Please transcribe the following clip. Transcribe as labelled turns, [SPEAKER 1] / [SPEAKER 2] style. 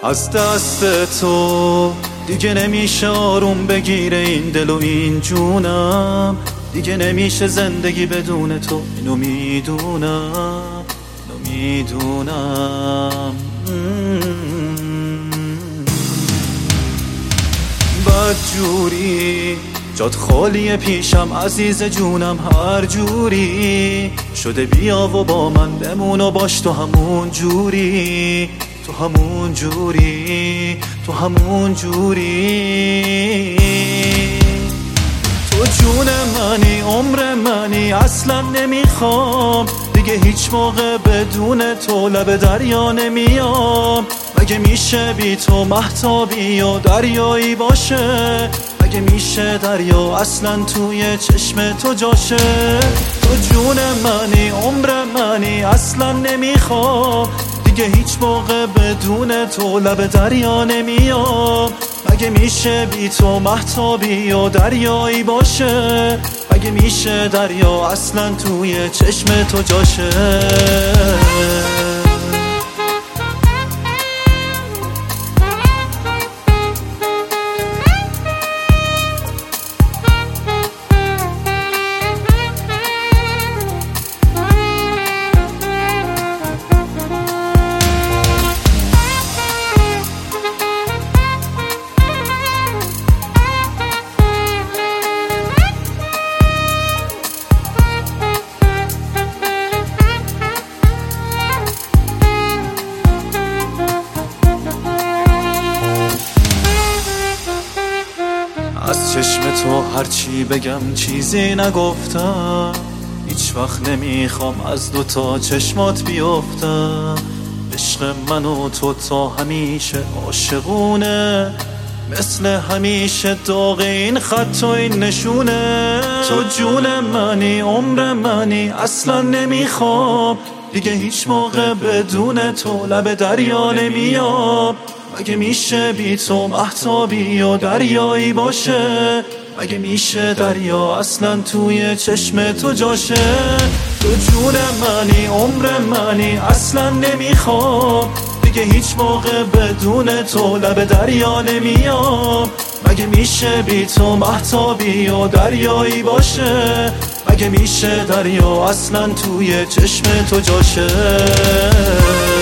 [SPEAKER 1] از دست تو دیگه نمیشه آروم بگیره این دل و این جونم، دیگه نمیشه زندگی بدون تو، اینو میدونم، اینو میدونم. بدجوری جات خالیه پیشم عزیز جونم، هر جوری شده بیا و با من بمون و باش تو همون جوری، تو همون جوری، تو همون جوری. تو جون منی، عمر منی، اصلا نمیخوام دیگه هیچ موقع بدون تو لب دریا نمیام. مگه میشه بی تو مهتابی و دریایی باشه؟ مگه میشه دریا اصلا توی چشم تو جاشه؟ تو جون منی، عمر منی، اصلا نمیخوام دیگه هیچ موقع بدون تو لب دریا نمیام. مگه میشه بی تو مهتابی و دریایی باشه؟ مگه میشه دریا اصلا توی چشم تو جاشه؟ از چشم تو هرچی بگم چیزی نگفتم، هیچ وقت نمیخوام از دوتا چشمات بیفتم. عشق من و تو تا همیشه عاشقونه، مثل همیشه داغ این خط و این نشونه. تو جون منی، عمر منی، اصلا نمیخوام دیگه هیچ موقع بدون تو لب دریا نمیام. مگه میشه بی تو مهتابی و دریایی باشه؟ مگه میشه دریا اصلا توی چشم تو جاشه؟ تو جون منی، عمر منی، اصلا نمیخوام دیگه هیچ موقع بدون تو لب دریا نمیام. مگه میشه بی تو مهتابی و دریایی باشه؟ مگه میشه دریا اصلا توی چشم تو جاشه؟